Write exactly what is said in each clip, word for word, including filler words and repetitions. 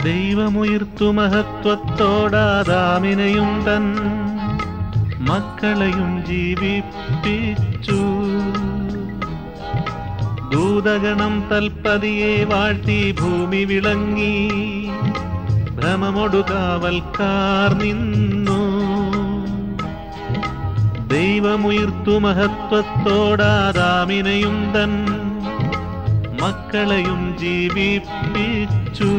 ദൈവമുയർത്തു മഹത്വത്തോടാദാമിനെയും തൻ മക്കളെയും ജീവിപ്പിച്ചു. ദൂതഗണം തൽപ്പതിയെ വാഴ്ത്തി ഭൂമി വിളങ്ങി, ഭ്രമമൊടുകാവൽക്കാർ നിന്നു. ദൈവമുയർത്തു മഹത്വത്തോടാദാമിനെയും തൻ മക്കളെയും ജീവിപ്പിച്ചു.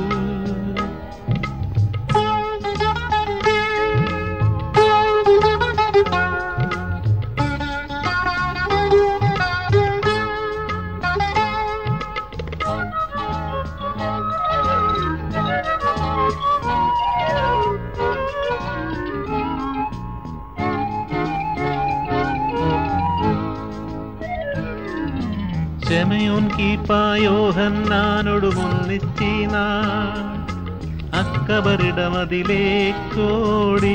ശെമയോൻ കീപ്പായോഹന്നാനോടുമൊന്നിച്ചീന അക്കബറിടമതിലേക്കോടി.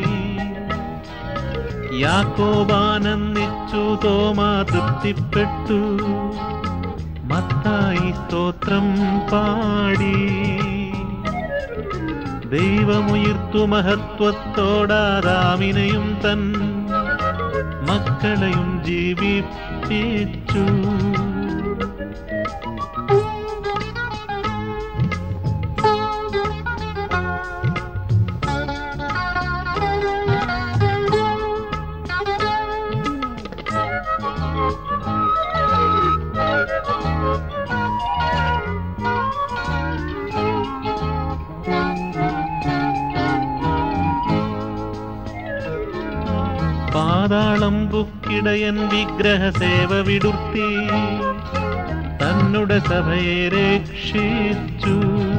യാക്കോബാനന്ദിച്ചു, തോമാ തൃപ്തിപ്പെട്ടു, മത്തായി സ്തോത്രം പാടി. ദൈവമുയർത്തു മഹത്വത്തോടാദാമിനെയും തൻ മക്കളെയും ജീവിപ്പിച്ചു. പാതാളം ബുക്കിടയൻ വിഗ്രഹസേവ വിടുർത്തി, തന്നുടെ സഭയെ രക്ഷിച്ചു.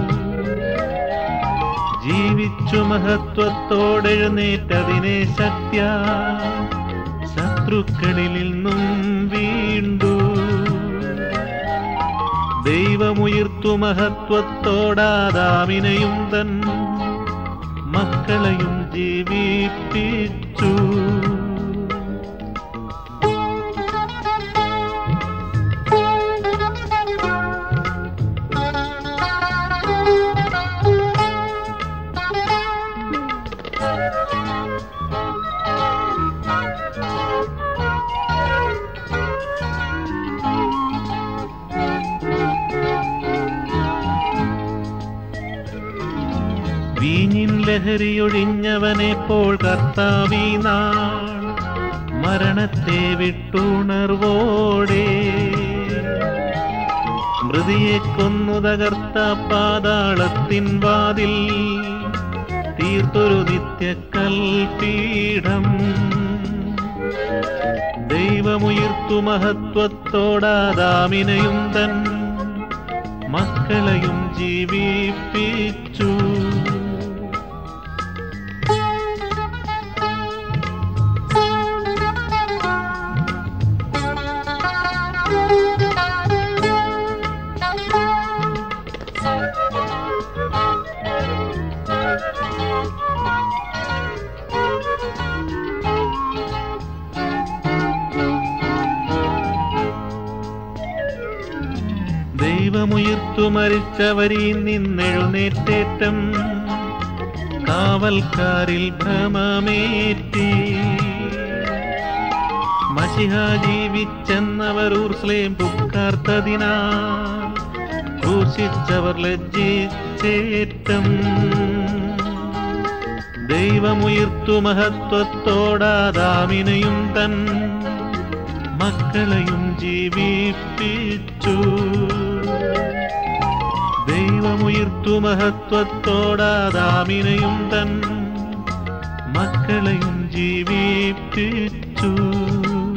ജീവിച്ചു മഹത്വത്തോടെഴുന്നേറ്റതിനെ ശക്ത്യ, ശത്രുക്കളിൽ നിന്നും വീണ്ടു. ദൈവമുയർത്തു മഹത്വത്തോടാദാമിനെയും തൻ മക്കളെയും ജീവിപ്പിച്ചു. വീഞ്ഞിൻ ലഹരിയൊഴിഞ്ഞവനെപ്പോൾ കർത്താവീനാൾ മരണത്തെ വിട്ടുണർവോടെ. മൃതിയെ കൊന്നു തകർത്ത പാതാളത്തിൻ വാതിൽ തീർത്തൊരു നിത്യക്കൽപീഠം. ദൈവമുയർത്തു മഹത്വത്തോടാദാമിനെയും തൻ മക്കളെയും ജീവിപ്പിച്ചു. ദൈവമുയർത്തു മരിച്ചവരിൽ നിന്നെഴുന്നേറ്റേറ്റം, കാവൽക്കാരിൽ ഭ്രമമേറ്റി. മശിഹ ജീവിച്ചെന്നവർ ഊർസ്ലേം പുക്കാർത്തതിനാൽ, ക്രൂശിച്ചവർ ലജ്ജിച്ചേറ്റം. ദൈവമുയർത്തു മഹത്വത്തോടാദാമിനെയും തൻ മക്കളെയും ജീവിപ്പിച്ചു. ദൈവമുയർത്തു മഹത്വത്തോടാദാമിനെയും തൻ മക്കളെയും ജീവിപ്പിച്ചു.